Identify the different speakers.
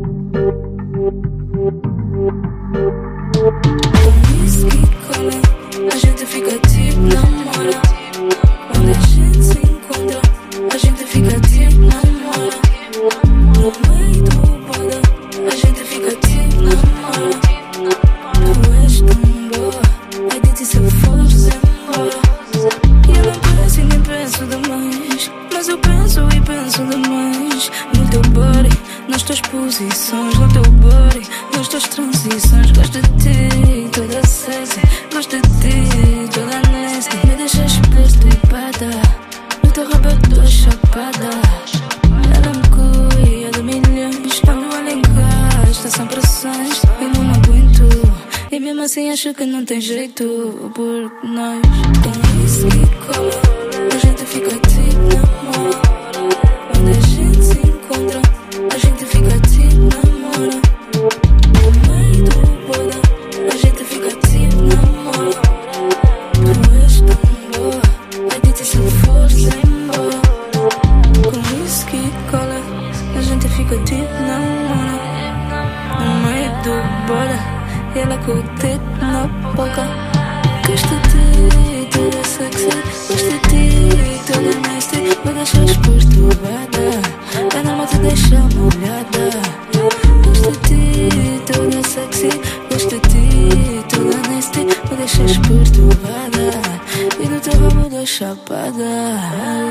Speaker 1: Whisky, cola, a gente fica tipo namora. Quando a gente se encontra, a gente fica tipo namora. No meio do boda, a gente fica tipo namora. Tu és tão boa, é de ti se eu fores embora. E eu não penso e nem penso demais, mas eu penso e penso demais. No teu body, nas tuas posições, no teu body, nas tuas transições. Gosto de ti, toda sexy. Gosto de ti, toda nasty. Me deixas perturbada, no teu rabo eu tô chapada. Ela me cuida de milhões, quando ela encaixa são pressões. Eu não me aguento, e mesmo assim acho que não tem jeito. Por nós, com isso que cola, a gente fica tipo namora. Quando a gente se encontra, a gente fica tipo namora. No meio do boda, a gente fica tipo namora. Tu és tão boa, é de ti se eu fores embora. Com isso que cola, a gente fica tipo namora. No meio do boda, ela com o dedo na boca. Gosto de ti, toda sexy. Gosto de ti, toda nasty. Me deixas perturbada, ela não te deixa molhada. Gosto de ti, toda sexy. Gosto de ti, toda nasty. Me deixas perturbada, e no teu rabo da chapada.